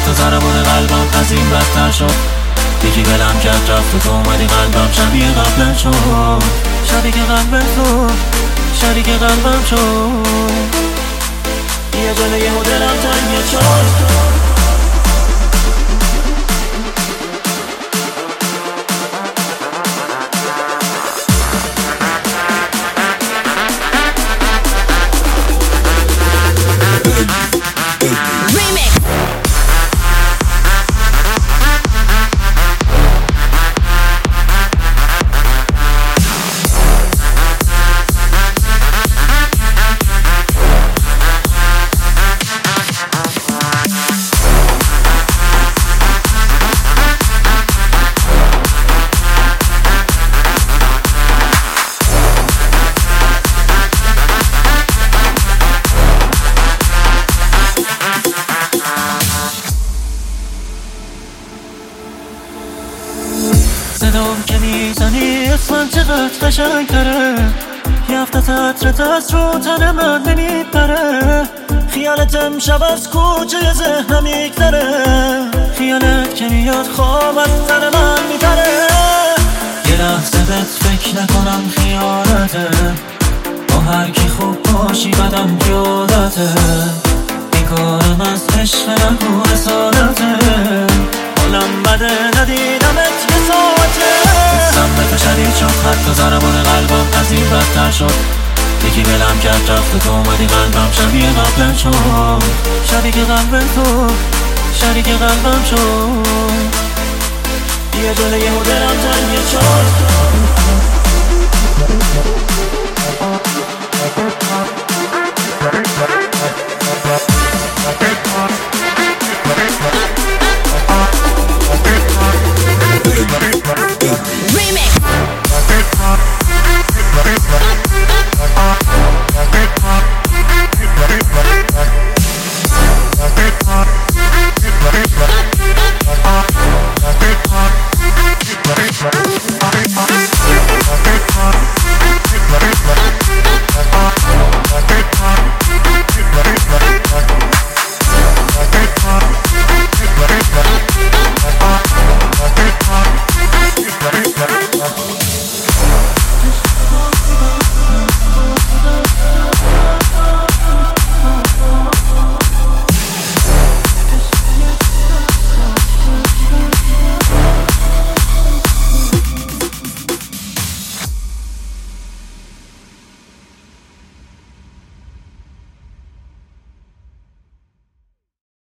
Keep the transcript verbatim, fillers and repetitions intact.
حتی ضربان قلبم از این بدتر شد. یکی دلم کرد رفت و تو اومدی قلبم شبیه قبلم شد. شبیه قلبم تو شبیه قلبم شد. یه جلوی مدلم تنگه شد. صدام که میزنی اسمم چقدر قشنگ تره. یه هفته تطرت از رو تن من نمیپره. خیالت امشب از کوچه ذهنم میگذره. خیالت که میاد خواب از تن من میپره. یه لحظه بهت فکر نکنم خیالته. با هر کی خوب باشی بدم یادته. بیکارم از عشق نگو رسالته. حالم بده ندیدمت یه ساعته. حسم به تو شدید شد حتی ضربان قلبم از این بدتر شد. یکی دلم کرد رفت و تو اومدی قلبم شبیه قبلم شد. شبیه قلبم تو شبیه قلبم شد. یه جلوی مدلم تنگه شد.